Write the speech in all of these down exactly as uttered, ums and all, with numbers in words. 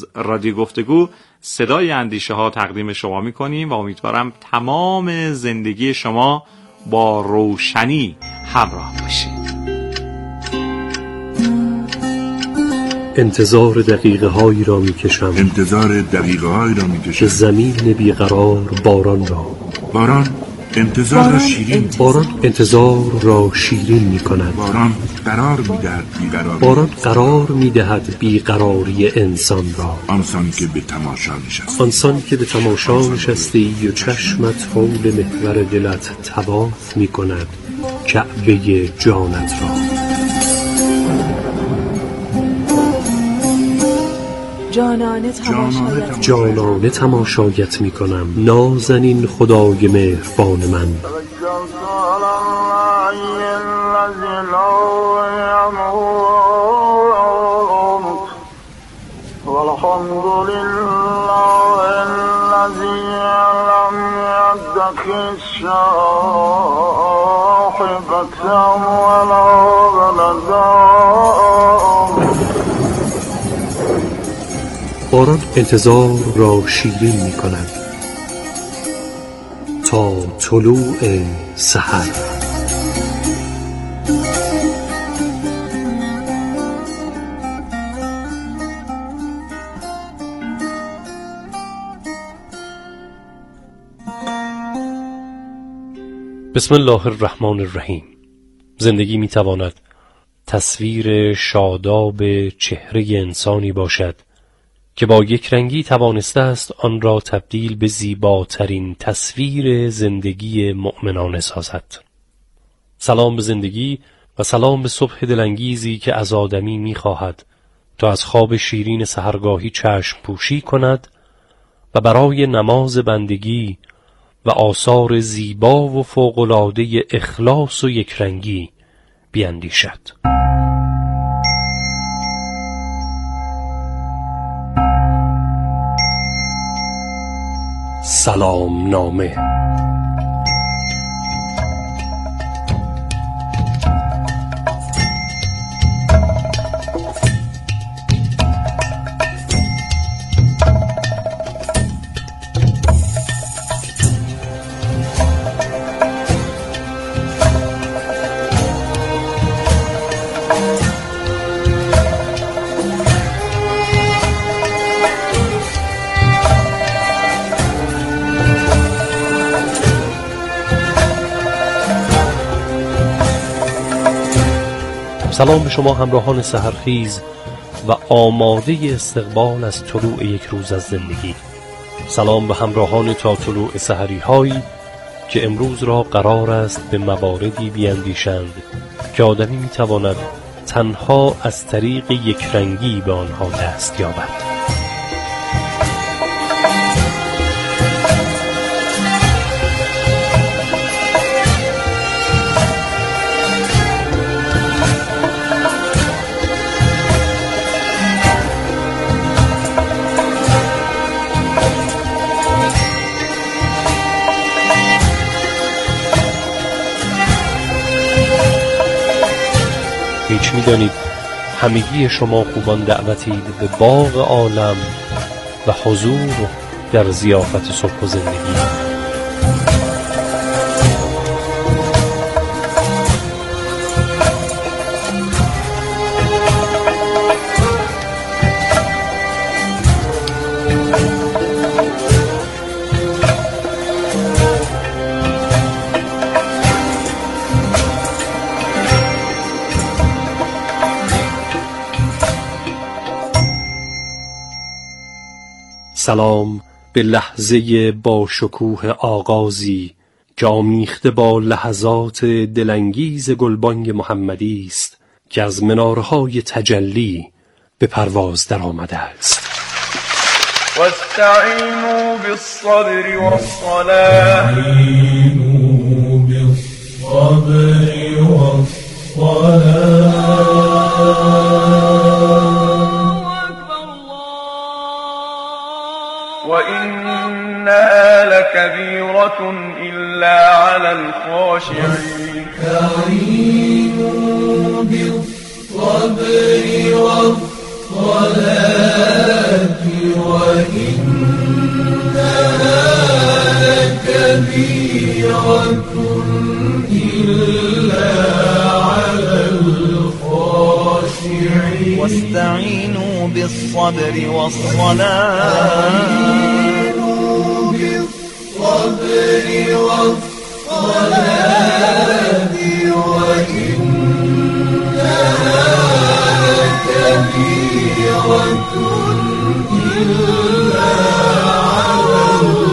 رادیو گفتگو صدای اندیشه ها تقدیم شما میکنیم و امیدوارم تمام زندگی شما با روشنی همراه باشید. انتظار دقیقه هایی را می کشم انتظار دقیقه هایی را می کشم که زمین بیقرار باران را باران انتظار را شیرین باران انتظار را شیرین می کند. باران قرار می دهد بیقراری باران قرار می دهد بیقراری انسان را. آنسان که به تماشا نشستی آنسان که به تماشا نشستی و چشمت حول محور دلت طواف می کند کعبه جانت را. جانانه تماشایت جانانه تماشایت می کنم نازنین خدای مهربان من. باران انتظار را شیرین می کند تا طلوع سحر. بسم الله الرحمن الرحیم. زندگی می تواند تصویر شاداب چهره انسانی باشد که با یک رنگی توانسته است آن را تبدیل به زیباترین تصویر زندگی مؤمنانه سازد. سلام به زندگی و سلام به صبح دلانگیزی که از آدمی می‌خواهد تا از خواب شیرین سحرگاهی چشم پوشی کند و برای نماز بندگی و آثار زیبا و فوق‌العاده اخلاص و یکرنگی بیندیشد. سلام نامه. سلام به شما همراهان سحرخیز و آماده استقبال از طلوع یک روز از زندگی. سلام به همراهان تا طلوع سحری هایی که امروز را قرار است به مواردی بیاندیشند که آدمی میتواند تنها از طریق یکرنگی به آنها دست یابد. هیچ می‌دانید همگی شما خوبان دعوتید به باغ عالم و حضور در ضیافت صبح و زندگی. سلام به لحظه با شکوه آغازی که آمیخته با لحظات دلانگیز گلبانگ محمدی است که از منارهای تجلی به پرواز در آمده است. واستعینوا بالصبر والصلاة واستعینوا بالصبر والصلاة وإنها لكبيرة إلا على الخاشعين. بالصبر والصلاة كبيرة إلا على الخاشعين واستعينوا بالصبر والصلاة بالصبر والصلاة وإنها كبيرة إلا على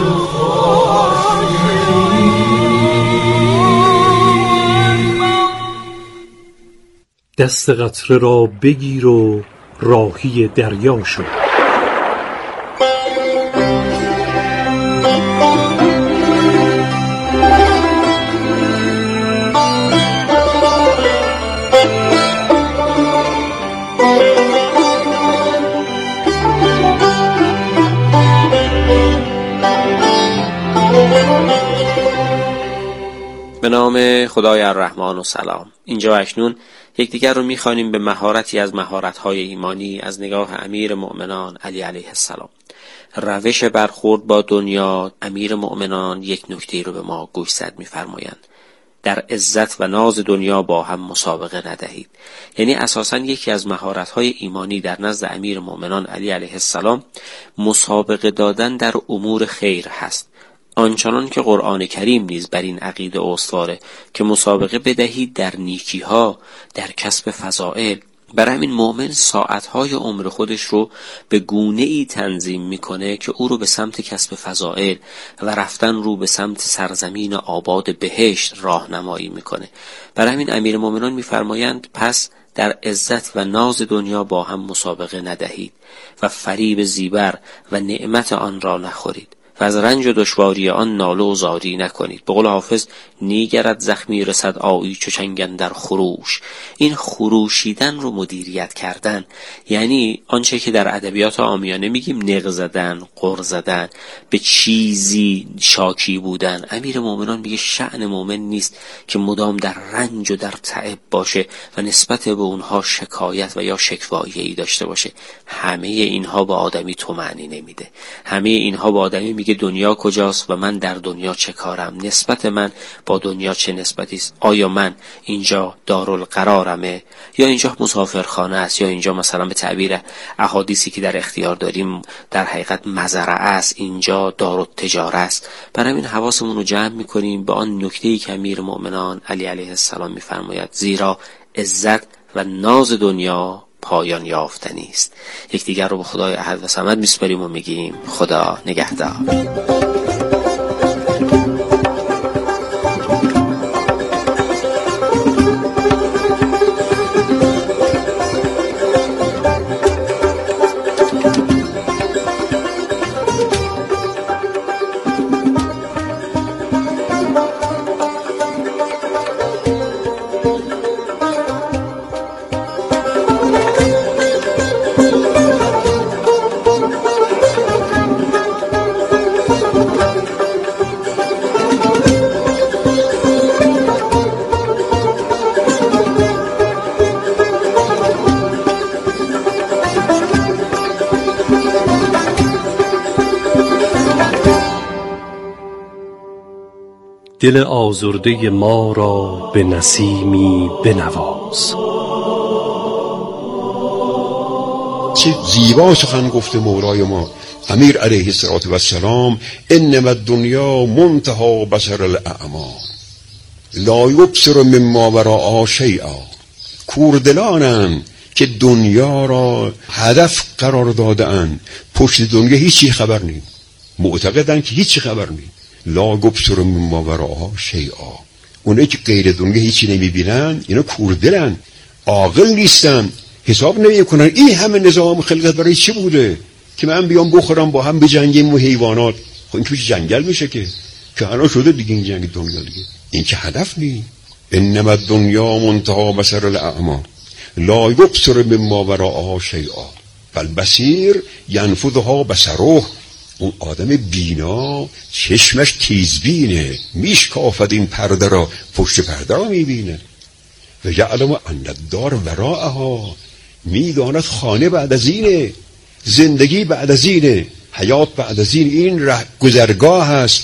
الخاشعين. دست قطره را بگیر و راهی دریا شو. به نام خدای الرحمن و سلام. اینجا اکنون یکدیگر رو می‌خوانیم به مهارتی از مهارت‌های ایمانی از نگاه امیر مؤمنان علی علیه السلام. روش برخورد با دنیا. امیر مؤمنان یک نکته رو به ما گوشزد می‌فرمایند: در عزت و ناز دنیا با هم مسابقه ندهید. یعنی اساساً یکی از مهارت‌های ایمانی در نزد امیر مؤمنان علی علیه السلام مسابقه دادن در امور خیر هست. آنچنان که قرآن کریم نیز بر این عقیده استواره که مسابقه بدهید در نیکی‌ها، در کسب فضائل. برای همین مؤمن ساعت‌های عمر خودش رو به گونه‌ای تنظیم می‌کنه که او رو به سمت کسب فضائل و رفتن رو به سمت سرزمین آباد بهشت راهنمایی می‌کنه. برای همین امیرالمومنین می‌فرمایند پس در عزت و ناز دنیا با هم مسابقه ندهید و فریب زیور و نعمت آن را نخورید و از رنج و دشواری آن ناله و زاری نکنید. به قول حافظ نیگرد زخمی رسد آیی چو چنگ اندر خروش. این خروشیدن رو مدیریت کردن، یعنی آنچه که در ادبیات عامیانه میگیم نق زدن، غر زدن، به چیزی شاکی بودن. امیر مومنان میگه شأن مومن نیست که مدام در رنج و در تعب باشه و نسبت به اونها شکایت و یا شکوایی داشته باشه. همه اینها به آدمی طمأنینه نمیده. همه اینها به آدمی میگه دنیا کجاست و من در دنیا چه کارم، نسبت من با دنیا چه نسبتی است، آیا من اینجا دارالقرارمه یا اینجا مسافرخانه است، یا اینجا مثلا به تعبیر احادیثی که در اختیار داریم در حقیقت مزرعه است، اینجا دارالتجاره است. برای همین حواسمون رو جمع میکنیم به آن نکته‌ای که امیر مؤمنان علی علیه السلام میفرماید: زیرا عزت و ناز دنیا پایان یافتنی است. یکدیگر رو به خدای احد و صمد میسپاریم و میگیم خدا نگهدار. دل آزرده ما را به نسیمی بنواز. چه زیبا سخن گفته مولای ما امیر علیه السلام: انما الدنیا منتهى بصر الاعمى لا یبصر مما وراءها شیئا. کوردلانند که دنیا را هدف قرار داده‌اند، پشت دنیا هیچی خبر نیست، معتقدند که هیچی خبر نیست. لا یبصر مما وراءها شیئا. اونایی که غیر دنیا هیچی نمیبینن اینا کوردلن، عاقل نیستن، حساب نمیکنن این همه نظام خلقت برای چی بوده که من بیام بخورم با هم بجنگیم و حیوانات. خب این توش جنگل میشه که که الان شده دیگه این جنگ دنیا دیگه. این که هدف نیست. انما الدنیا منتهى بصر الاعمى لا یبصر مما وراءها شیئا فالبصیر ینفذها بصره. اون آدم بینا چشمش تیزبینه، میشکافد این پرده را، پشت پرده را میبینه. و یعلم ان الدار وراءها، میداند خانه بعد از اینه، زندگی بعد از اینه، حیات بعد از این، این ره گذرگاه هست.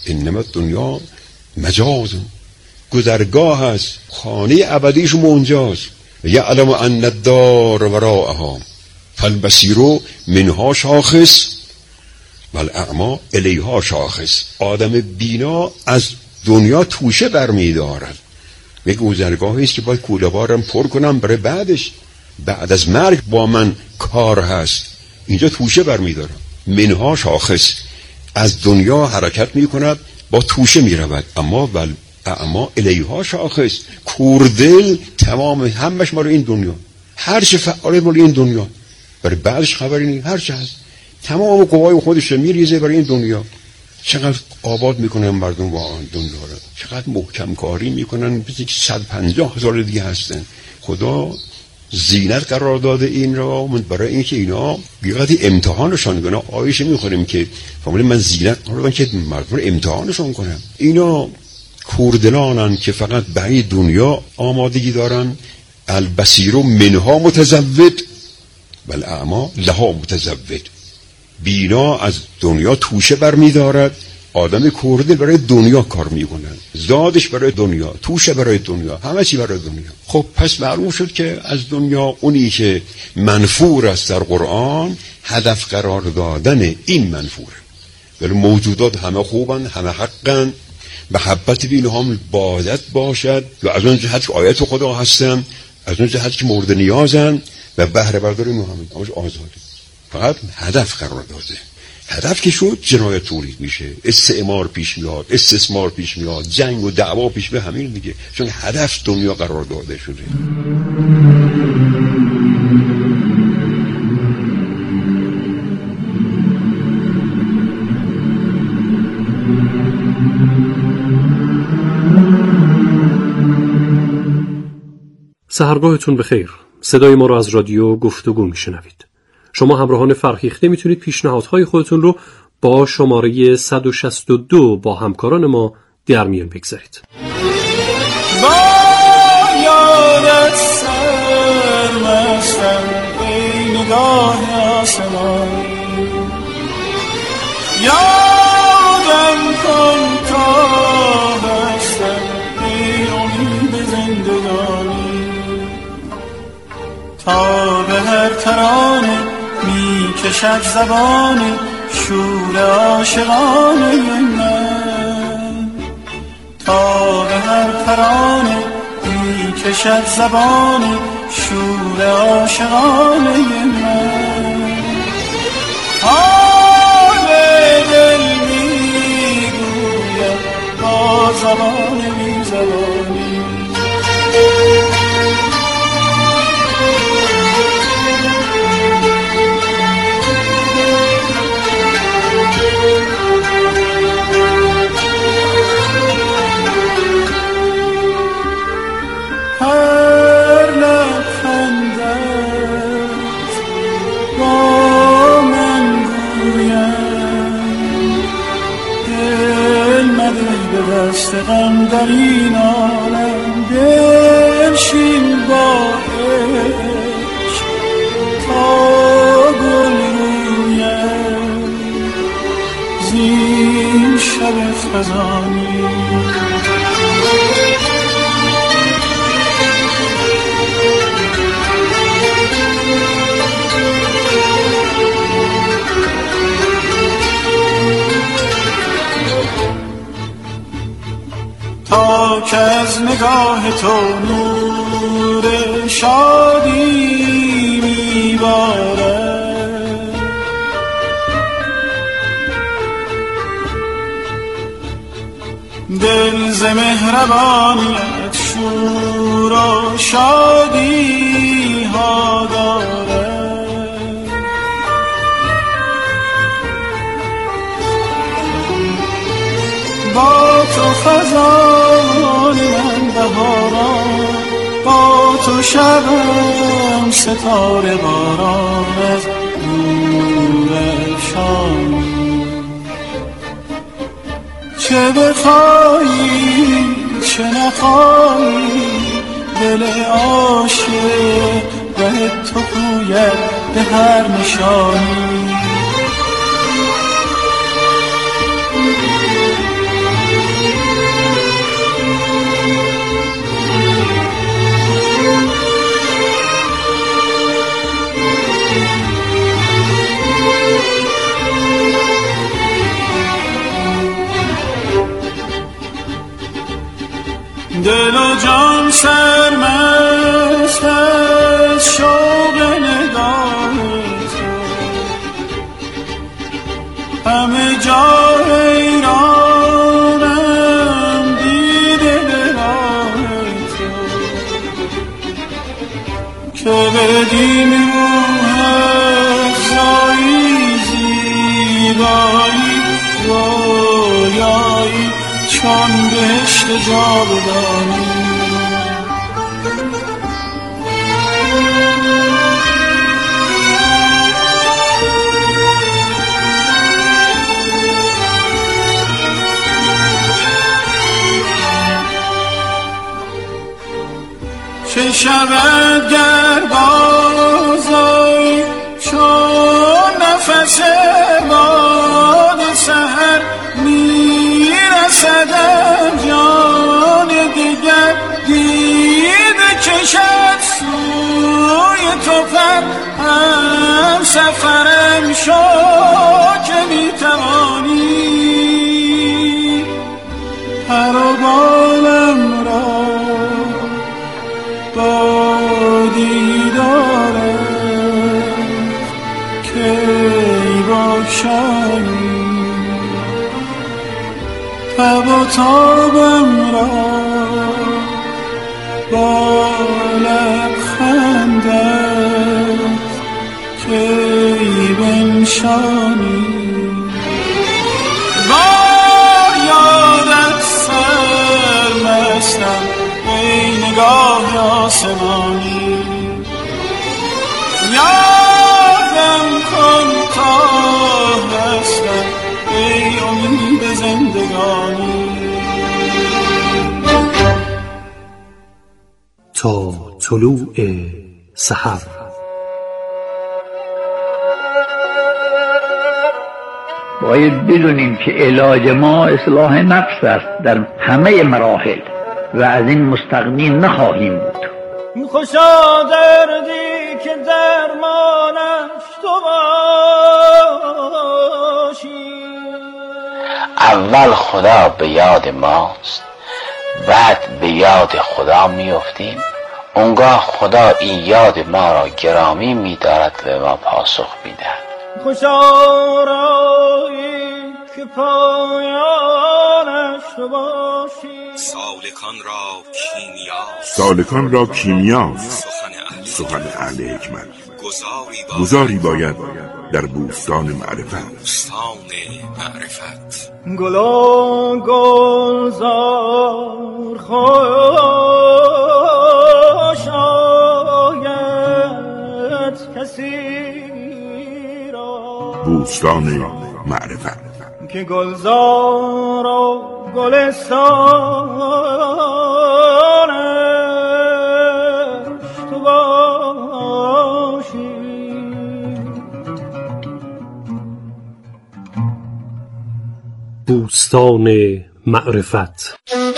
انما دنیا مجاز، گذرگاه است، خانه ابدیش اونجاست. یعلم ان الدار وراءها فالبصیر منها شاخص والاعمی الیها شاخص. آدم بینا از دنیا توشه برمی‌دارد. یک گذرگاهی است که باید کوله‌بارم پر کنم برای بعدش، بعد از مرگ با من کار هست. اینجا توشه برمی‌دارم. منها شاخص، از دنیا حرکت می‌کند، با توشه می‌رود. اما ول اعما الیها شاخص، کوردل تمام همش مال این دنیا، هر چه فعاله مال این دنیا، برای بعدش خبری نیست. هر چه هست تمام قوای خودش رو میریزه برای این دنیا. چقدر آباد میکنن مردم با آن دنیا رو، چقدر محکم کاری میکنن، مثل که صد پنجاه سال دیگه هستن. خدا زینت قرار داده این را برای اینکه اینا بیقدی امتحانشان کنه. آیشه میخوریم که فهمیدن من زینت قرار دادم که مردم رو امتحانشان کنم. اینا کوردلانن که فقط برای دنیا آمادگی دارن. البصیر منها متزود والاعمی لها متزود. بینا از دنیا توشه برمی دارد. آدم کوردل برای دنیا کار میکنن، زادش برای دنیا، توشه برای دنیا، همه چی برای دنیا. خب پس معلوم شد که از دنیا اونی که منفور است در قرآن هدف قرار دادن این منفوره. ولی موجودات همه خوبن، همه حقن، محبت بین هم باید باشد و از اون جهت که آیت خدا هستن، از اون جهت که مورد نیازن و بهره برداری محمد همش آزاده. فقط هدف قرار داده. هدف که شد جنایت تولید میشه، استعمار پیش میاد، استثمار پیش میاد، جنگ و دعوا پیش به همین دیگه، چون هدف دنیا قرار داده شده. سحرگاهتون بخیر. صدای ما رو از رادیو گفتگو میشنوید. شما همراهان فرهیخته میتونید پیشنهادهای خودتون رو با شماره صد و شصت و دو با همکاران ما در میان بگذارید. با یادت سرمستم ای نگاه آسمان، یادم کن تا هستم ای امید زندگانی، تا به هر ترانه می کشد زبان شور عاشقانه من، تا به هر ترانه می کشد زبان شور عاشقانه من، حال دل می گوید با زبان بی زبانی. دست غم در این عالم بنشین با عشق تا گل رویم زین شب خزانی. تا که از نگاه تو نور شادی میبارد، دل ز مهربانیت شور و شادی ها دارد، با تو خزان من بهاران، با تو شبم ستاره باران از نور شام. چه بخوایی چه نخوایی دل عاشق به تو گوید به هر نشانی. دل و جان سرمست از شوق نگاه تو، همه جا حیرانم دیده نگاه تو، که بدین روح افزایی زیبایی رویایی چون بهشت جاودانی. چه شود گر بازآیی چون نفس باد سحر میرسدم جان دیگر دیده کشد سوی تو پر، هم سفرم شو که میتوانی پر و بالم را با دیدارت کی باشمی، تب و تابم را با لبخندت کی بنشانی. با یادت سرمستم ای نگاه آسمانی، یادم کن تا هستم ای امید زندگانی. تا طلوع سحر باید بدونیم که علاج ما اصلاح نفس است در همه مراحل و از این مستغنی نخواهیم بود. خوشا دردی که درمانش تو باشی. اول خدا به یاد ماست، بعد به یاد خدا میافتیم، اونگاه خدا این یاد ما را گرامی می‌دارد و به ما پاسخ می‌دهد. خوشا رایی که پایانش تو باشی. سالکان را کیمیاست، سالکان را کیمیاست سخن اهل حکمت. گذاری باید در بوستان معرفت. بوستان معرفت. گل و گلزار خوش آید کسی را. بوستان معرفت که گلزار و گلستانش تو باشی. بوستان معرفت.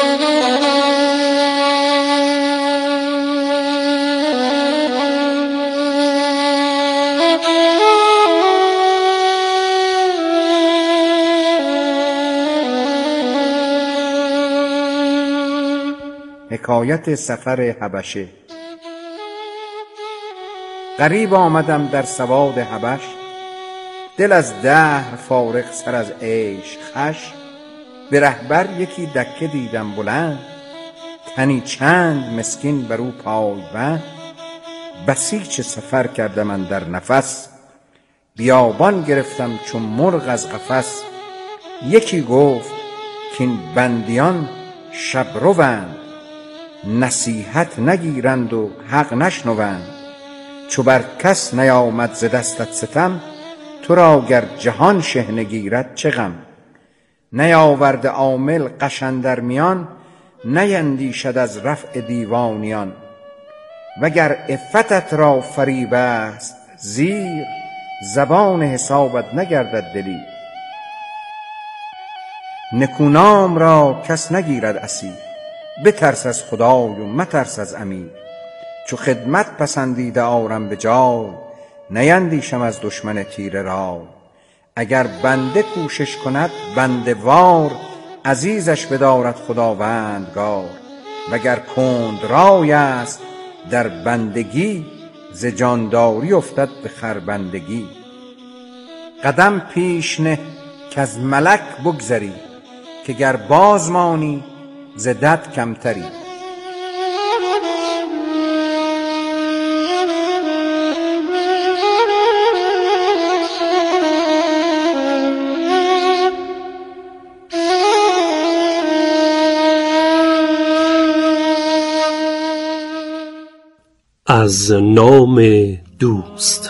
حکایت سفر حبشه. غریب آمدم در سواد حبش، دل از دهر فارغ سر از عیش خوش. به رهبر یکی دکه دیدم بلند، تنی چند مسکین بر او پای بند. بسیچ سفر کردم من در نفس، بیابان گرفتم چون مرغ از قفس. یکی گفت کین بندیان شبروند، نصیحت نگیرند و حق نشنوند. چو بر کس نیامد ز دستت ستم، تو را گر جهان شحنه گیرد چه غم. نیاورد عامل غش اندر میان، نیندیشد از رفع دیوانیان. وگر عفتت را فریب است زیر، زبان حسابت نگردد دلیر. نکونام را کس نگیرد اسیر، بترس از خدای و مترس از امیر. چو خدمت پسندیده آرم به جای، نیندیشم از دشمن تیره رای. اگر بنده کوشش کند بنده وار، عزیزش بدارد خداوندگار. وگر کند رای است در بندگی، ز جانداری افتد به خربندگی. قدم پیش نه که از ملک بگذری، که گر باز مانی ز دد کمتری. از نام دوست.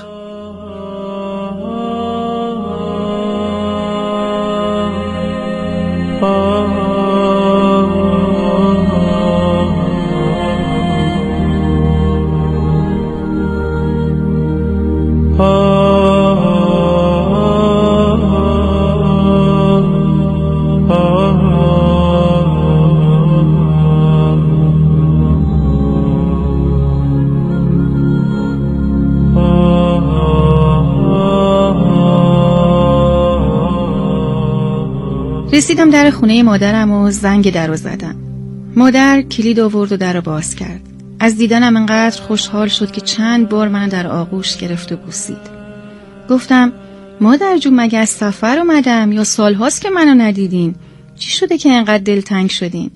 رسیدم در خونه مادرم و زنگ در رو زدم. مادر کلید آورد و در رو باز کرد. از دیدنم انقدر خوشحال شد که چند بار من در آغوش گرفت و بوسید. گفتم مادر جون مگه از سفر اومدم یا سال هاست که منو ندیدین؟ چی شده که انقدر دلتنگ شدین؟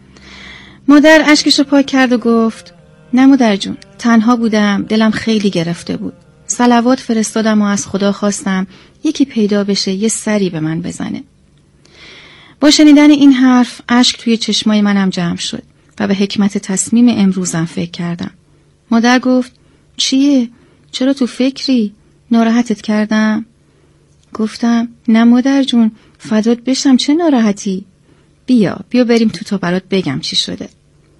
مادر اشکشو پاک کرد و گفت نه مادر جون، تنها بودم، دلم خیلی گرفته بود. صلوات فرستادم و از خدا خواستم یکی پیدا بشه یه سری به من بزنه. با شنیدن این حرف اشک توی چشمای منم جمع شد و به حکمت تصمیم امروزم فکر کردم. مادر گفت چیه؟ چرا تو فکری؟ ناراحتت کردم؟ گفتم نه مادر جون، فدات بشم، چه ناراحتی؟ بیا بیا بریم تو تا برات بگم چی شده.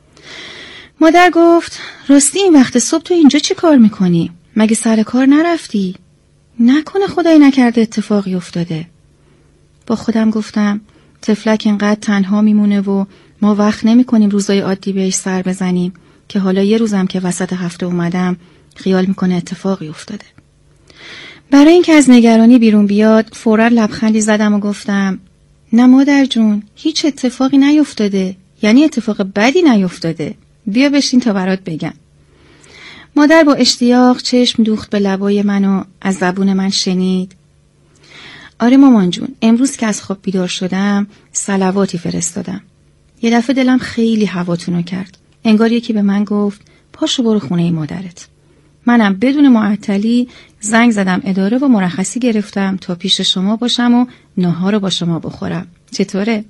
مادر گفت راستی این وقت صبح تو اینجا چی کار میکنی؟ مگه سر کار نرفتی؟ نکنه خدای نکرده اتفاقی افتاده. با خودم گفتم طفلک اینقدر تنها میمونه و ما وقت نمی کنیم روزای عادی بهش سر بزنیم که حالا یه روزم که وسط هفته اومدم خیال میکنه اتفاقی افتاده. برای اینکه از نگرانی بیرون بیاد فوراً لبخندی زدم و گفتم نه مادر جون، هیچ اتفاقی نیفتاده، یعنی اتفاق بدی نیفتاده، بیا بشین تا برات بگم. مادر با اشتیاق چشم دوخت به لبای من و از زبون من شنید آره مامان جون، امروز که از خواب بیدار شدم صلواتی فرستادم. یه دفعه دلم خیلی هواتونو کرد، انگار یکی به من گفت پاشو برو خونه مادرت. منم بدون معطلی زنگ زدم اداره و مرخصی گرفتم تا پیش شما باشم و ناهار رو با شما بخورم. چطوره؟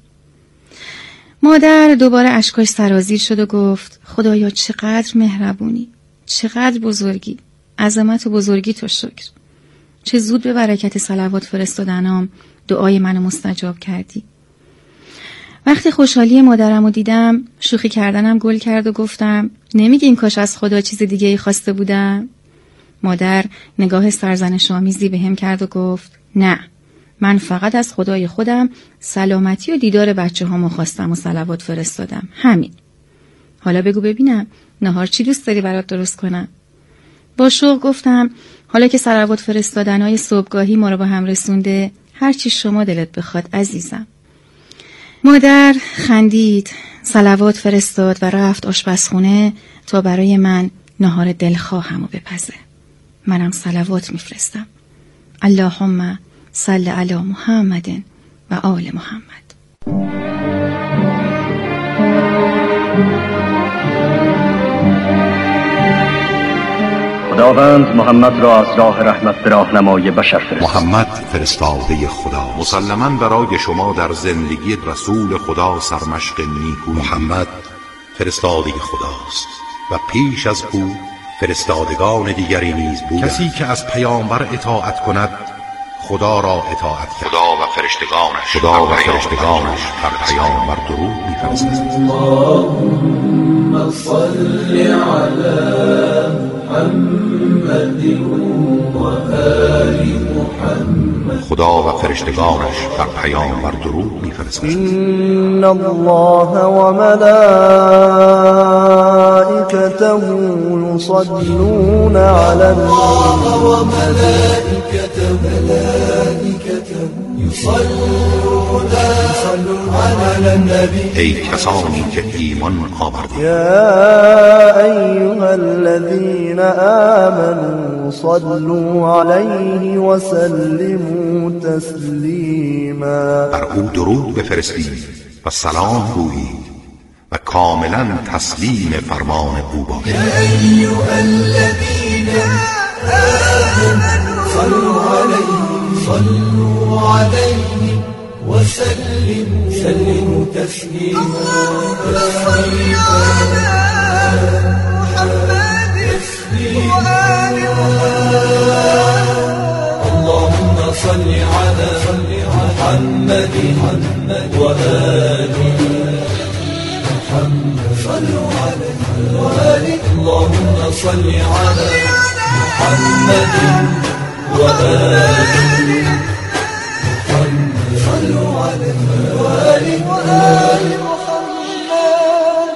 مادر دوباره اشکاش سرازیر شد و گفت خدایا چقدر مهربونی، چقدر بزرگی، عظمت و بزرگی تو شکر. چه زود به برکت صلوات فرستادنام دعای منو مستجاب کردی. وقتی خوشحالی مادرم رو دیدم شوخی کردنم گل کرد و گفتم نمیگین کاش از خدا چیز دیگه ای خواسته بودم؟ مادر نگاه سرزنش آمیزی به هم کرد و گفت نه، من فقط از خدای خودم سلامتی و دیدار بچه هامو خواستم و صلوات فرستادم، همین. حالا بگو ببینم نهار چی دوست داری برات درست کنم؟ با شوق گفتم حالا که صلوات فرستادنای صبحگاهی ما رو با هم رسونده، هر چی شما دلت بخواد عزیزم. مادر خندید، صلوات فرستاد و رفت آشپزخونه تا برای من نهار دلخواهمو بپزه. منم صلوات میفرستم. اللهم صل علی محمد و آل محمد. خداوند محمد را از راه رحمت به راهنمای بشر فرستاد. محمد فرستاده خدا مسلماً برای شما در زندگی رسول خدا سرمشق نیکو. محمد فرستاده خداست و پیش از او فرستادگان دیگری نیز بود. کسی که از پیامبر اطاعت کند خدا را اطاعت کرد. خدا و فرشتگانش خدا و فرشتگانش بر پیامبر درود می‌فرستند. اللهم صل علی محمد و آل محمد. خدا و فرشتگانش بر پیامبر درود می‌فرستند. ان الله و ملائکته وملائكته يصلون على النبي وملائكته يصلون على النبي ای کسانی که ایمان آوردید يا أيها الذين آمنوا صلوا عليه وسلموا تسليما بر او درود بفرستید و سلام گویید و کاملا تسلیم فرمان او باشید. يا أيها الذين آمنوا صلوا عليه صلوا عليه وسلموا سلموا تسليما. اللهم صل على محمد وآل محمد. اللهم صل على محمد وآل محمد. صلوا عليه وآله. اللهم صل على محمد وآل محمد. صلوا عليه وآله وآل محمد.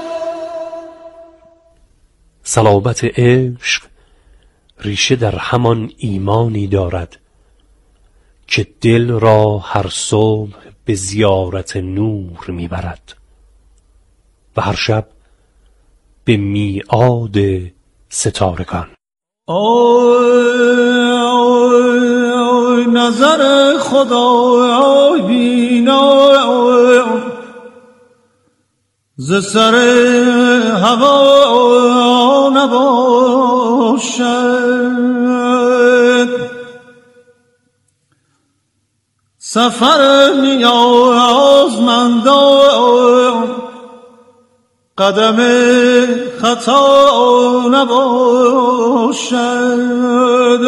صلابت عشق ریشه در همان ایمانی دارد که دل را هر صبح به زیارت نور میبرد و هر شب به میعاد ستارگان. آی نظر خدا بینا ز سر هوا نباشد، سفر نیازمندان قدم خطا نباشد.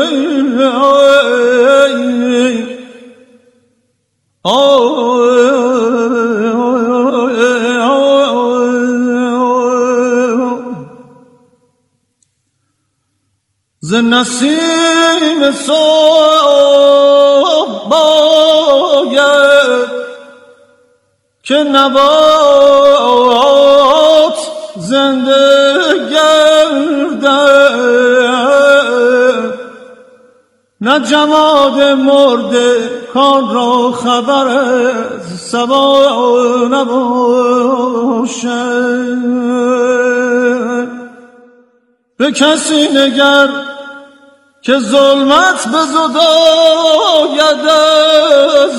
ز نسیم صبح باید که نبات زنده گردد، نه جماد مرده کان را خبر از صبا نباشد. به کسی نگر که ظلمت به زداید از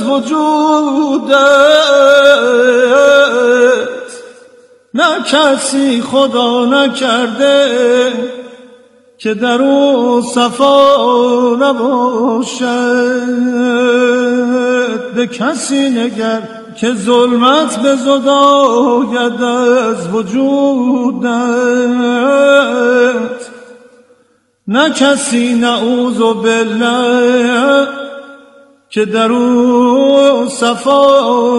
وجودت، نه کسی خدا نکرده که در او صفا نباشد. به کسی نگر که ظلمت به زداید از وجودت، نه کسی نعوذ بالله که در او صفا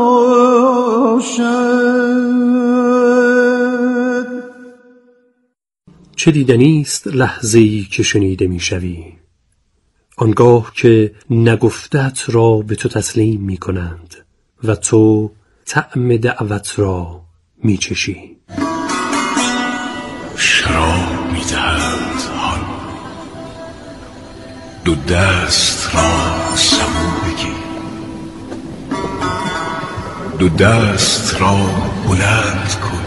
نباشد. چه دیدنی است لحظه‌ای که شنیده میشوی، آنگاه که نگفتت را به تو تسلیم می کنند و تو طعم دعوت را می چشی. شراب می دهند آن دو دست را سبو بگیر، دو دست را بلند کن،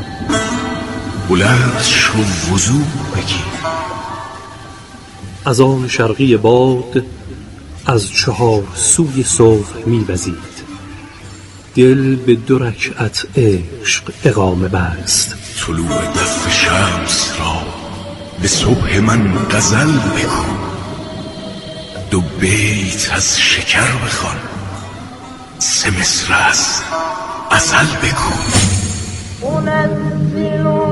بلند شو وضو بگیر. از آن شرقی باد از چهار سوی صبح می وزید، دل به دو رکعت عشق اقامه بست. طلوع دف شمس را به صبح من غزل بگو، دو بیت از شکر بخوان، سه مصر از ازل بگو. منزل